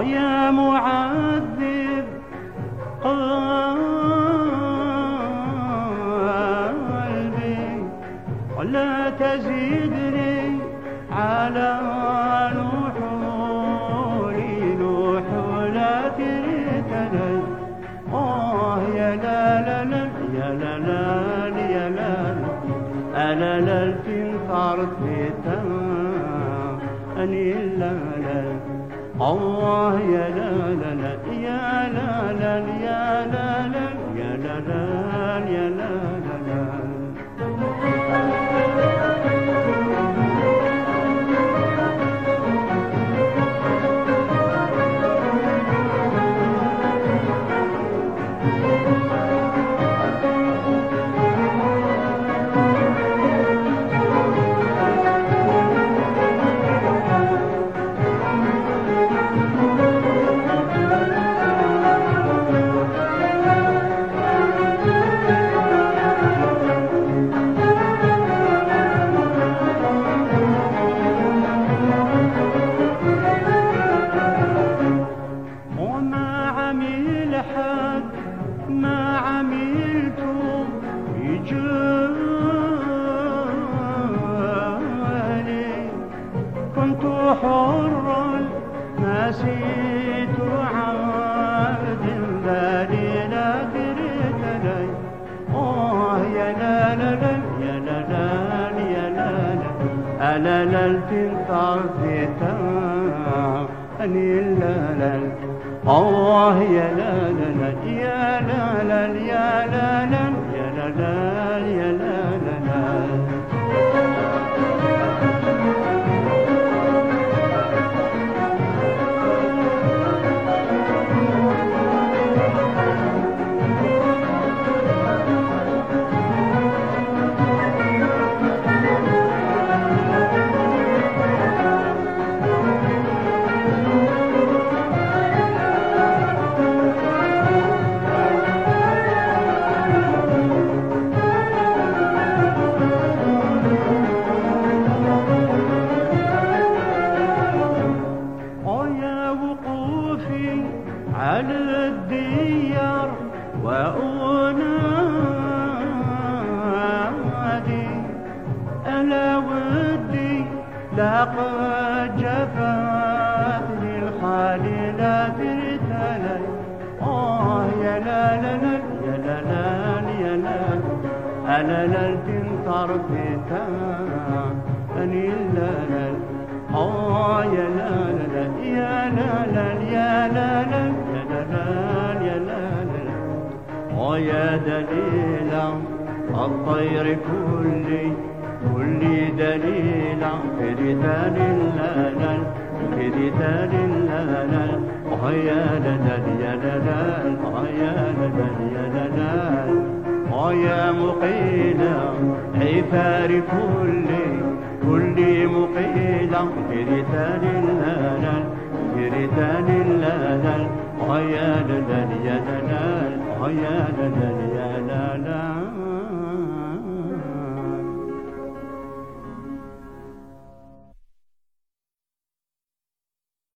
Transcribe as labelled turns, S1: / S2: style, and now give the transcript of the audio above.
S1: يا معذب قلبي لا تزيدني على نحولي نحولاتي تلي. يا لا لا لا يا لا لا يا لا أنا للتين طرفتا أني لا لا يا لا لا لا يا لا لا يا لا لا يا لا لا يا لا لا. ما عملت بجوالي كنت حرا نسيت عهد بالي لا تريد لي. يا لا لا لا يا لا لا يا لا لا أنا للتين طرفتا أني لا لا. يا لا لا لا يا لا لا يا لا لا يا لا لا يا لا لا. على الديار وأنادي ألا ودي لقد جفاتني الخليلات التلي. يا لا لا لا يا لا لا يا لا أنا للتين طرفتا أني لا لا. يا لا لا يا لا لا يا لا لا يا دليلا الطير كلي دليلا في رتال اللالل في رتال اللالل. يا لدل يا لدل يا لدل يا لدل يا مقيلا عفار كلي مقيلا في رتال اللالل في رتال اللالل. يا لدل يا لدل يا لدل يا لدل.